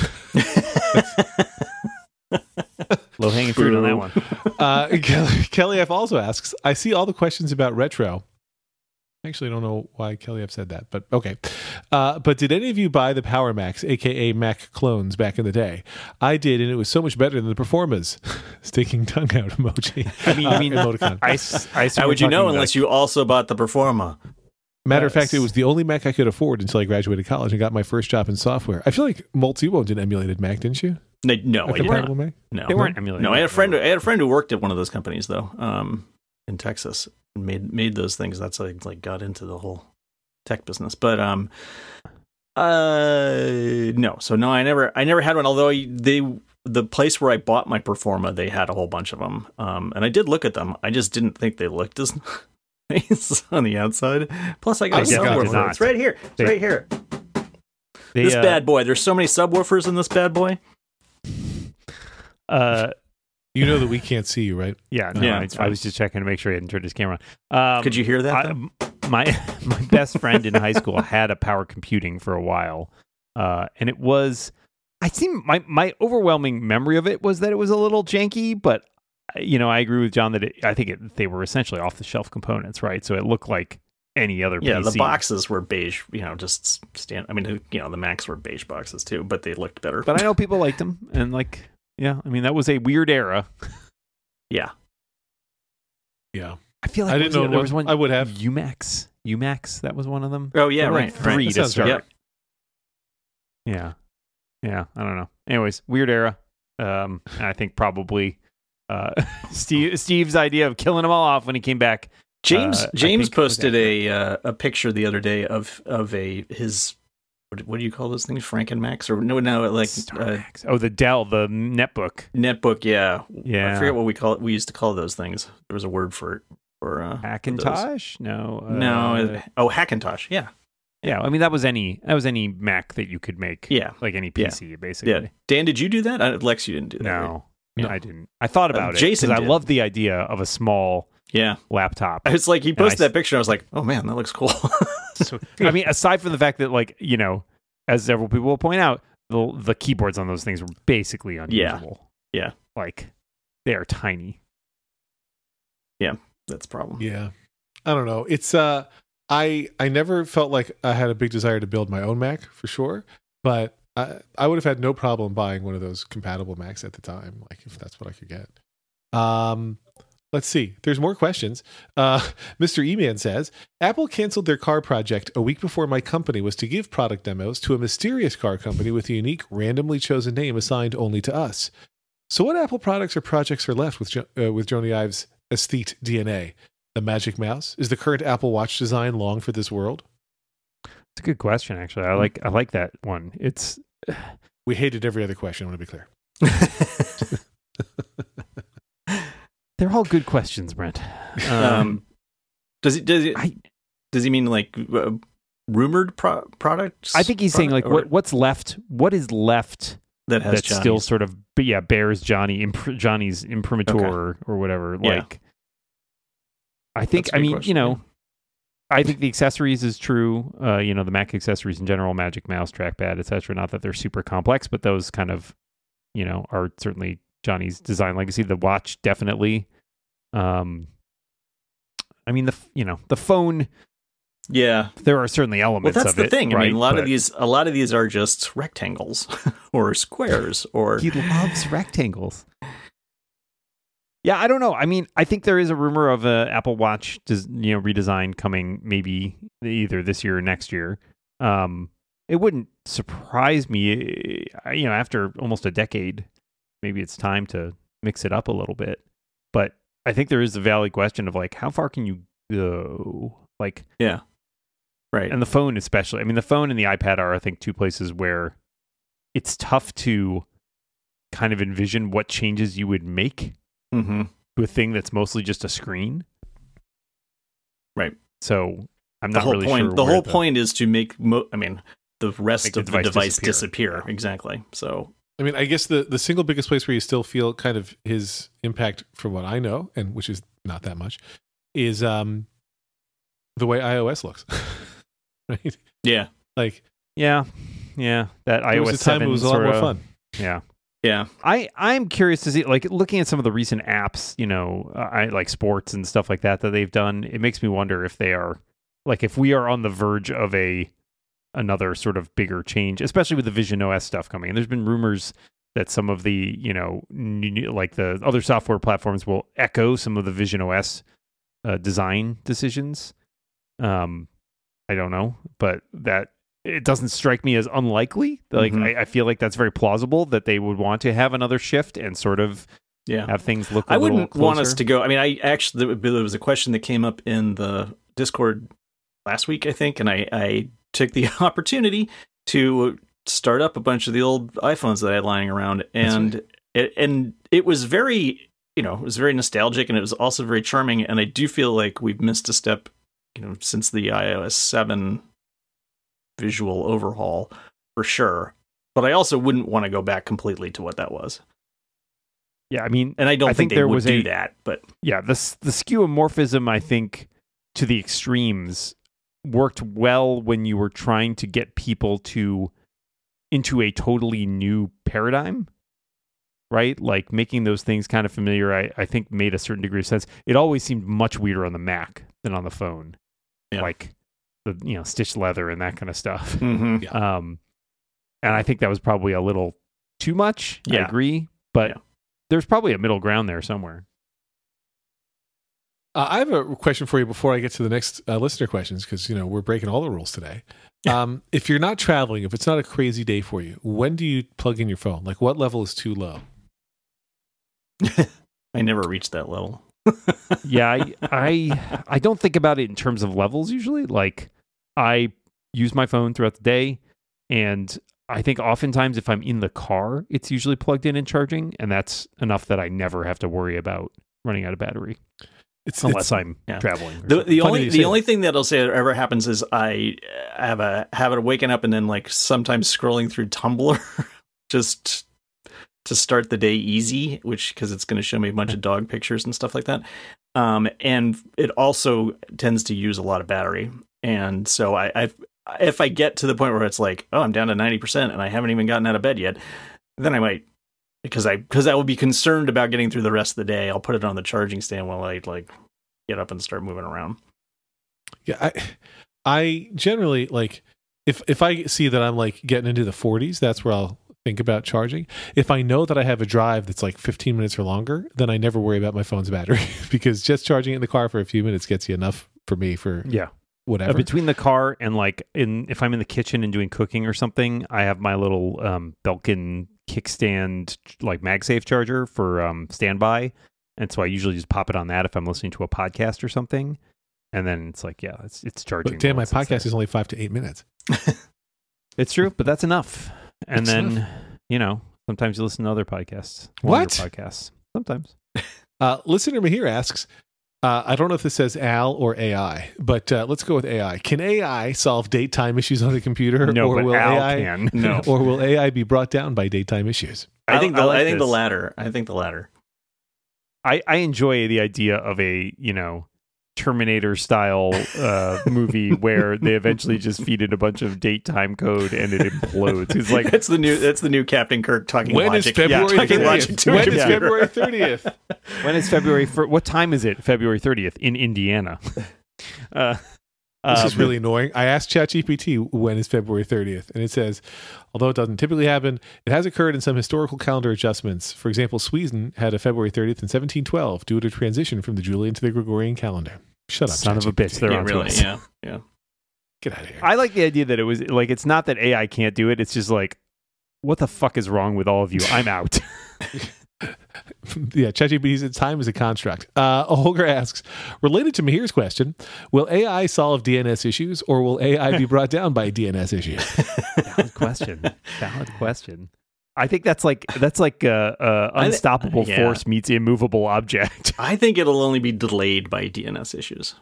Low hanging fruit on that True. one. uh, Kelly, Kelly F also asks, I see all the questions about retro. Actually, I don't know why Kelly F said that, but okay. Uh, but did any of you buy the Power Macs, aka Mac clones, back in the day? I did, and it was so much better than the Performas. Sticking tongue out emoji. I mean, I mean, emoticon. I, s- I assume How would we're you know talking unless you also bought the Performa? Matter of Yes. fact, it was the only Mac I could afford until I graduated college and got my first job in software. I feel like Multiwo did emulated Mac, didn't you? No, no, A I did compatible not. Mac? No, They weren't emulating. No, I had a it. friend. I had a friend who worked at one of those companies, though, um, in Texas, and made made those things. That's how I like got into the whole tech business. But um, uh, no. So no, I never, I never had one. Although I, they, the place where I bought my Performa, they had a whole bunch of them. Um, and I did look at them. I just didn't think they looked as nice on the outside. Plus, I got They a definitely did subwoofer. not. It's right here. It's They- right here. They, This uh, bad boy. There's so many subwoofers in this bad boy. Uh, You know that we can't see you, right? yeah, no, Yeah, I, it's I fine. was just checking to make sure he hadn't turned his camera on. Um, Could you hear that? I, though? my my best friend in high school had a Power Computing for a while, uh, and it was. I think my my overwhelming memory of it was that it was a little janky, but you know I agree with John that it, I think it, they were essentially off the shelf components, right? So it looked like any other Yeah, P C. the boxes were beige, you know, just stand. I mean, you know, the Macs were beige boxes too, but they looked better. But I know people liked them, and like, yeah, I mean that was a weird era. yeah, Yeah. I feel like I what didn't was know it? there one. was one. I would have. UMax, UMax, that was one of them. oh yeah, There were, right, like three right. That to sounds start. right. Yep. Yeah, yeah. I don't know. Anyways, weird era. Um, and I think probably uh, Steve Steve's idea of killing them all off when he came back. James Uh, I James think it was posted accurate. a uh, a picture the other day of of a his what, what do you call those things? Frankenmax or no no like uh, StarMax. Oh, the Dell, the netbook. netbook. Yeah, Yeah. I forget what we call it. We used to call those things. There was a word for it. For uh, Hackintosh? No. those. No, uh, it- oh Hackintosh. Yeah, yeah. I mean, that was any that was any Mac that you could make. yeah, Like any Yeah. P C, basically. yeah. Dan, did you do that? Uh, Lex, you didn't do that. right? No, No. I didn't. I thought Uh, about it Jason because I did. love the idea of a small Yeah, laptop. it's like he I posted s- that picture. I was like, oh man, that looks cool. So, I mean, aside from the fact that, like, you know, as several people will point out, the the keyboards on those things were basically unusable. Yeah. Like, they are tiny. That's a problem. Yeah. I don't know. It's uh I I never felt like I had a big desire to build my own Mac for sure, but I I would have had no problem buying one of those compatible Macs at the time, like if that's what I could get. Um let's see. There's more questions. Uh Mister E-Man says, Apple canceled their car project a week before my company was to give product demos to a mysterious car company with a unique randomly chosen name assigned only to us. So, what Apple products or projects are left with jo- uh, with Joni Ives' aesthete D N A? The Magic Mouse? Is the current Apple Watch design long for this world? It's a good question, actually. I like I like that one. It's we hated every other question. I want to be clear. They're all good questions, Brent. Um, um, does he does he I, does he mean like uh, rumored pro- products? I think he's saying like what, what's left. What is left that has that's Johnny's. still sort of but yeah bears Johnny imp- Johnny's imprimatur Okay. or, or whatever. Yeah. Like I think That's a I good mean question, you know. yeah. I think the accessories is true. Uh, you know, the Mac accessories in general, Magic Mouse, trackpad, et cetera. Not that they're super complex, but those kind of, you know, are certainly Johnny's design legacy. The watch, definitely. Um, I mean, the you know the phone. Yeah, There are certainly elements. well, that's of the it, thing. Right? I mean, a lot But of these, a lot of these are just rectangles or squares or. he loves rectangles. Yeah, I don't know. I mean, I think there is a rumor of a Apple Watch, des- you know, redesign coming maybe either this year or next year. Um, it wouldn't surprise me, uh, you know, after almost a decade, maybe it's time to mix it up a little bit. But I think there is a valid question of like, how far can you go? Like, Yeah. Right. and the phone especially. I mean, the phone and the iPad are, I think, two places where it's tough to kind of envision what changes you would make Mm-hmm. to a thing that's mostly just a screen. Right. So I'm The not whole really point. sure. the where whole point is to make. Mo- I mean, the rest Make the of the device device disappear. disappear. Exactly. So. I mean, I guess the, the single biggest place where you still feel kind of his impact, from what I know, and which is not that much, is um the way iOS looks. Right? Yeah. Like, Yeah, yeah. That there iOS was a time seven it was a lot sorta, more fun. Yeah. Yeah. I, I'm curious to see, like, looking at some of the recent apps, you know, uh, I like sports and stuff like that that they've done. It makes me wonder if they are, like, if we are on the verge of a another sort of bigger change, especially with the Vision O S stuff coming. And there's been rumors that some of the, you know, new, like the other software platforms will echo some of the Vision O S uh, design decisions. Um, I don't know, but that. It doesn't strike me as unlikely. Like Mhm. I, I feel like that's very plausible that they would want to have another shift and sort of Yeah. have things look a I little wouldn't want us closer. to go. I mean, I actually there was a question that came up in the Discord last week, I think, and I, I took the opportunity to start up a bunch of the old iPhones that I had lying around, and right. it, and it was very, you know, it was very nostalgic, and it was also very charming. And I do feel like we've missed a step, you know, since the iOS seven visual overhaul for sure. But I also wouldn't want to go back completely to what that was. Yeah, I mean, And I don't I think, think they there would was do a- that, but yeah, the s- the skeuomorphism, I think, to the extremes worked well when you were trying to get people to into a totally new paradigm, right? Like making those things kind of familiar, I, I think made a certain degree of sense. It always seemed much weirder on the Mac than on the phone. Yeah. Like the, you know, stitched leather and that kind of stuff. Mhm. Yeah. Um, and I think that was probably a little too much. I Yeah. agree, but Yeah. there's probably a middle ground there somewhere. Uh, I have a question for you before I get to the next uh, listener questions, because, you know, we're breaking all the rules today. Um, if you're not traveling, if it's not a crazy day for you, when do you plug in your phone? Like, what level is too low? I never reached that level. Yeah, I, I I don't think about it in terms of levels usually. Like I use my phone throughout the day, and I think oftentimes if I'm in the car, it's usually plugged in and charging, and that's enough that I never have to worry about running out of battery It's unless it's, I'm yeah. traveling. or The something. the Funny only you the say only thing that I'll say ever happens is I have a habit of waking up and then like sometimes scrolling through Tumblr just to start the day easy, which because it's going to show me a bunch of dog pictures and stuff like that. Um, and it also tends to use a lot of battery, and so I, I if I get to the point where it's like, oh, I'm down to ninety percent and I haven't even gotten out of bed yet, then I might. Because I because I will be concerned about getting through the rest of the day. I'll put it on the charging stand while I like get up and start moving around. Yeah, I, I generally, like, if if I see that I'm like getting into the forties, that's where I'll think about charging. If I know that I have a drive that's like fifteen minutes or longer, then I never worry about my phone's battery because just charging it in the car for a few minutes gets you enough for me for yeah. whatever. Uh, between the car and like in if I'm in the kitchen and doing cooking or something, I have my little um, Belkin kickstand like MagSafe charger for um, standby, and so I usually just pop it on that if I'm listening to a podcast or something, and then it's like, yeah, it's it's charging. But damn, my once it's podcast there. is only five to eight minutes. It's true, but that's enough. And That's then enough. you know, sometimes you listen to other podcasts. What? longer podcasts? Sometimes. Uh, listener Mahir asks, uh, I don't know if this says Al or A I, but uh, let's go with A I. Can A I solve date time issues on the computer, No, or but will Al A I can. No. or will A I be brought down by daytime issues? I think the I like I think the this. latter. I think the latter. I, I enjoy the idea of a, you know, Terminator style uh, movie where they eventually just feed it a bunch of date time code and it implodes. It's like, It's the new it's the new Captain Kirk talking When is logic. February yeah, talking logic thirtieth? to a When is computer. February thirtieth? when is February? For, what time is it? February thirtieth in Indiana. Uh, This is um, really annoying. I asked ChatGPT when is February thirtieth, and it says, although it doesn't typically happen, it has occurred in some historical calendar adjustments. For example, Sweden had a February thirtieth in seventeen twelve due to a transition from the Julian to the Gregorian calendar. Shut up, son of a ChatGPT. bitch. They're Yeah, on really. us. Yeah, yeah. Get out of here. I like the idea that it was like, it's not that A I can't do it. It's just like, what the fuck is wrong with all of you? I'm out. Yeah, ChatGPT says time is a construct. Uh, Holger asks, related to Mahir's question, will A I solve D N S issues, or will A I be brought down by D N S issues? Valid question. Valid question. I think that's like that's like uh, uh, I thi- unstoppable yeah. force meets immovable object. I think it'll only be delayed by D N S issues.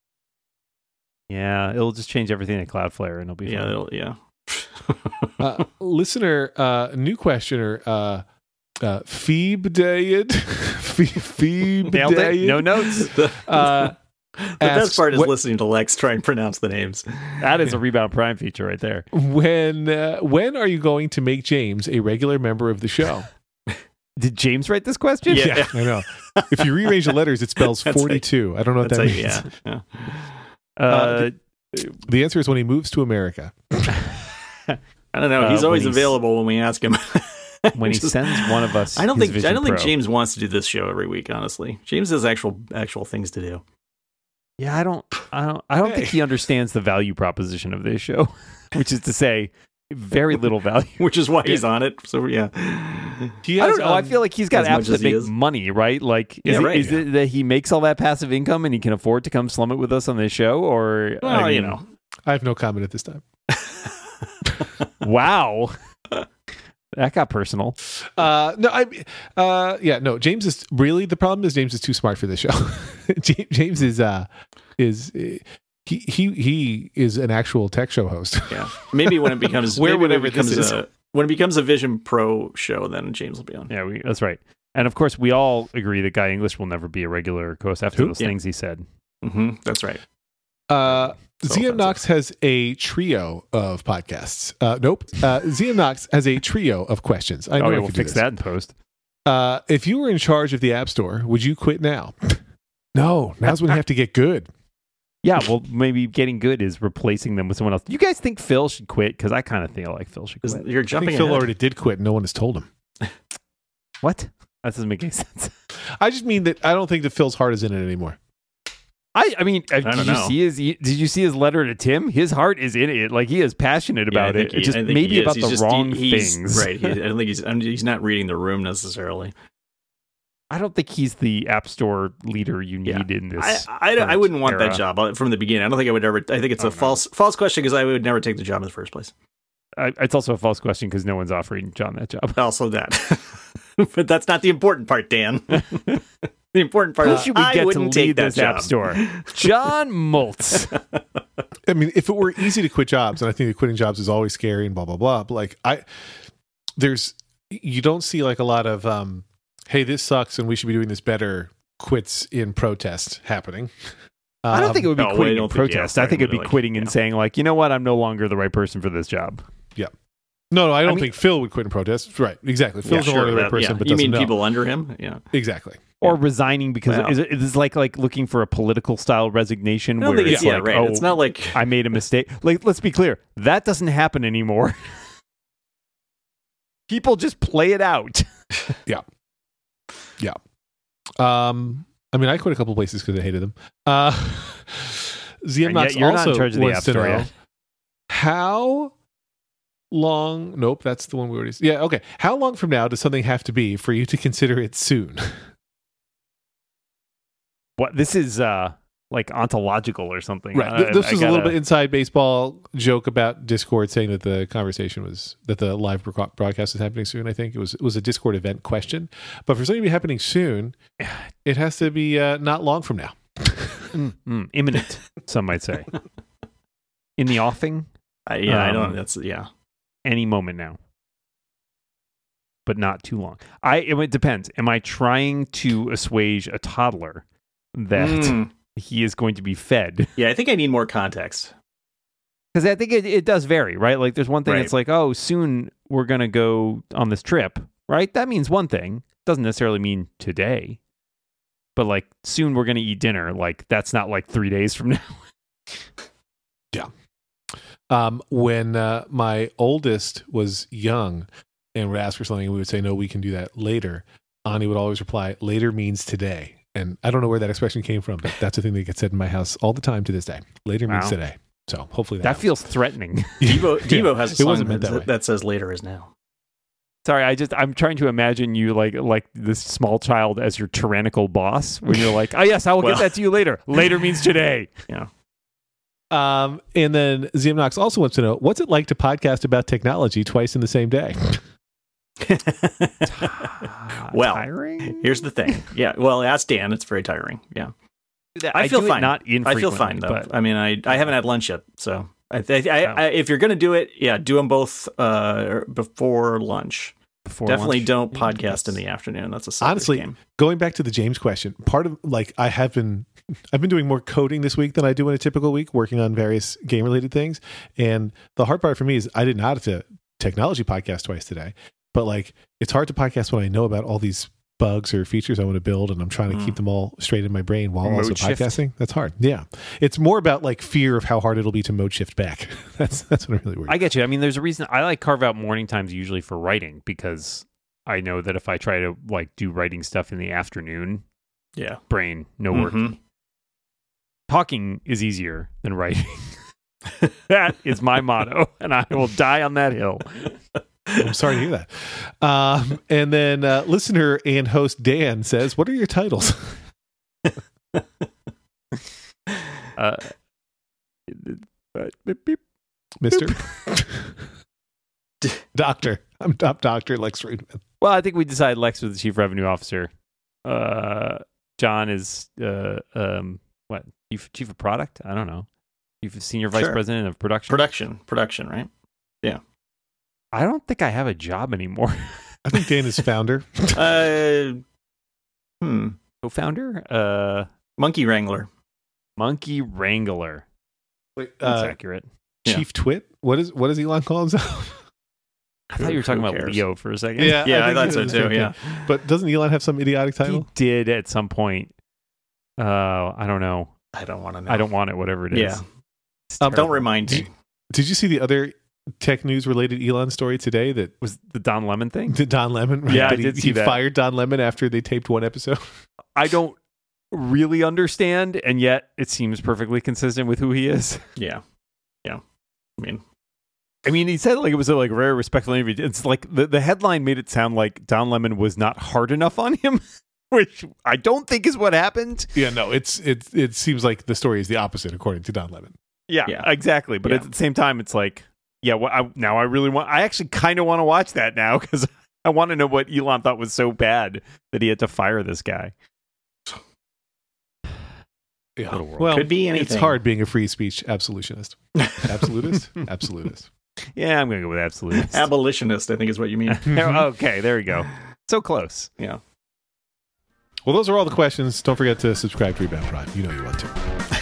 Yeah, it'll just change everything in Cloudflare and it'll be Yeah, fine. it'll, yeah. Uh, listener, uh, new questioner, uh, uh, Phoebe Dayed, Phoebe Nailed it. Dayed, No notes. the uh, the asks, best part is what- listening to Lex try and pronounce the names. That is a Rebound Prime feature right there. when uh, when are you going to make James a regular member of the show? Did James write this question? Yeah. I know. If you rearrange the letters, it spells That's right. forty-two. I don't know what That's that how- means. yeah, yeah. Uh, The answer is when he moves to America. I don't know. Uh, He's when always he's- available when we ask him. when he Just- sends one of us, I don't his think Vision I don't think Pro. James wants to do this show every week. Honestly, James has actual actual things to do. Yeah, I don't, I don't, I don't think Hey. he understands the value proposition of this show, which is to say, very little value. Which is why he's on it. So yeah, He I has, don't know. I um, feel like he's got as much apps that as he make is. money, right? Like, is, Yeah, it, right, is it that he makes all that passive income and he can afford to come slum it with us on this show? Or, well, I you mean, know, I have no comment at this time. wow, that got personal. Uh, no, I. Uh, yeah, no. James is really the problem. Is James is too smart for this show. Ja- James is uh, is uh, he he he is an actual tech show host. yeah. Maybe when it becomes Where maybe when it whatever this becomes is. a when it becomes a Vision Pro show, then James will be on. Yeah, we, that's right. And of course, we all agree that Guy English will never be a regular host after Who? those Yeah. things he said. Mm-hmm, that's right. Uh, So Z M offensive. Knox has a trio of podcasts. Uh, nope. Uh, Z M Knox has a trio of questions. I know oh, I yeah, could we'll do fix this. that in post. Uh, if you were in charge of the App Store, would you quit now? No. Now's when you have to get good. Yeah, well, maybe getting good is replacing them with someone else. You guys think Phil should quit? Because I kind of think like Phil should 'Cause quit. You're I jumping. think Phil ahead. already did quit. And no one has told him. What? That doesn't make any sense. I just mean that I don't think that Phil's heart is in it anymore. I, I mean, uh, don't did you know. see his? Did you see his letter to Tim? His heart is in it. Like he is passionate Yeah, I about think it. he- It's just I think maybe he is. about He's the just- wrong he- he's- things. Right. He, I don't think he's. I mean, he's not reading the room necessarily. I don't think he's the App Store leader you need Yeah. in I, this. I, I current wouldn't want era. that job uh, from the beginning. I don't think I would ever. I think it's Oh, a no. false false question because I would never take the job in the first place. I, it's also a false question because no one's offering John that job. Also that, but that's not the important part, Dan. The important part Who is should we I get to wouldn't take lead that this job. App Store? John Moltz. I mean, if it were easy to quit jobs, and I think that quitting jobs is always scary and blah blah blah. But like, I there's you don't see like a lot of um, hey, this sucks, and we should be doing this better. Quits in protest happening. I don't Um, think it would be no, I quitting in don't think- yeah, protest. I think it'd be like, quitting and yeah. saying like, you know what, I'm no longer the right person for this job. No, no, I don't I mean- think Phil would quit in protest. Right, exactly. Phil's Yeah, no longer sure, the right that- person, yeah. but you doesn't mean know. people under him? Yeah. Exactly. Or resigning because Well- is it is like like looking for a political style resignation I don't where think it's it's yeah like, right. oh, It's not like I made a mistake. Like, let's be clear, that doesn't happen anymore. People just play it out. Um, I mean, I quit a couple places because I hated them. Uh, Z M And Knox yet you're not also in charge of the wants App to Store know yet. how long? Nope, that's the one we already. Yeah, okay. How long from now does something have to be for you to consider it soon? What this is uh like ontological or something. Right. I, this I was gotta, a little bit inside baseball joke about Discord saying that the conversation was that the live broadcast is happening soon. I think it was it was a Discord event question, but for something to be happening soon, it has to be uh, not long from now. mm, mm, imminent. Some might say in the offing. Uh, yeah, um, I don't. That's yeah. Any moment now, but not too long. I it depends. Am I trying to assuage a toddler that Mm. he is going to be fed? Yeah, I think I need more context. Because I think it, it does vary, right? Like there's one thing Right. it's like, oh, soon we're going to go on this trip, right? That means one thing. Doesn't necessarily mean today. But like soon we're going to eat dinner. Like that's not like three days from now. Yeah. Um, when uh, my oldest was young and would ask for something, and we would say, no, we can do that later. Ani would always reply, later means today. And I don't know where that expression came from, but that's a thing that gets said in my house all the time to this day. Later means Wow. today. So hopefully that, That helps. feels threatening. Devo, Devo has a It song wasn't meant that, that way. that says "Later is now." Sorry, I just I'm trying to imagine you like like this small child as your tyrannical boss when you're like, oh yes, I will Well- get that to you later. Later means today. Yeah. Um, and then Z M Knox also wants to know, what's it like to podcast about technology twice in the same day? Well, tiring. Here's the thing. Yeah. Well, ask Dan. It's very tiring. Yeah. That- I, feel do it fine. Not I feel infrequently, fine though. But I mean, I I haven't had lunch yet, so I, I, I, Wow. I if you're gonna do it, yeah, do them both uh, before lunch. before Definitely lunch. don't Yeah, podcast that's- in the afternoon. That's a selfish Honestly, game. going back to the James question, part of like I have been I've been doing more coding this week than I do in a typical week, working on various game related things. And the hard part for me is I did not have to technology podcast twice today, but like it's hard to podcast when I know about all these bugs or features I want to build and I'm trying to Mm. keep them all straight in my brain while also Mode shift. podcasting. That's hard. Yeah. It's more about like fear of how hard it'll be to mode shift back. that's that's what I'm really worried. I get you. I mean, there's a reason I like carve out morning times usually for writing because I know that if I try to like do writing stuff in the afternoon, Yeah. brain no work. Mhm. Talking is easier than writing. That is my motto, and I will die on that hill. I'm sorry to hear that. Um, and then uh, listener and host Dan says, what are your titles? Uh, uh, beep, beep. Mister Doctor. I'm top doctor Lex Friedman. Well, I think we decided Lex was the chief revenue officer. Uh, John is uh, um, what chief chief of product? I don't know. Chief of senior vice Sure. president of production. Production. Production. Right. I don't think I have a job anymore. I think Dan is founder. Uh. Hmm. Co-founder, uh, Monkey Wrangler. monkey wrangler. Wait, That's uh, accurate. Yeah. Chief Twit? What is what does Elon call himself? I thought you were talking Who about cares? Leo for a second. Yeah, I think thought he so did the too, same thing. yeah. But doesn't Elon have some idiotic He title? did at some point. Uh, I don't know. I don't want to know. I don't want it. Whatever it is. Yeah. It's Um, Don't terrible. remind Did me. Did you see the other tech news related Elon story today that Was the Don Lemon thing? Don Lemon? Yeah, I that he, did see he that. fired Don Lemon after they taped one episode. I don't really understand, and yet it seems perfectly consistent with who he is. Yeah. Yeah. I mean, I mean, he said like it was a like very respectful interview. It's like the, the headline made it sound like Don Lemon was not hard enough on him, which I don't think is what happened. Yeah, no, it's it it seems like the story is the opposite according to Don Lemon. Yeah, Yeah. exactly. But Yeah. at the same time, it's like, yeah, well, I, now I really want. I actually kind of want to watch that now because I want to know what Elon thought was so bad that he had to fire this guy. Yeah. What a world. Well, Could be it's anything. hard being a free speech absolutionist. Absolutist? Absolutist. Yeah, I'm gonna go with absolute. abolitionist, I think is what you mean. Okay, there we go. So close. Yeah. Well, those are all the questions. Don't forget to subscribe to Rebound Prime. You know you want to.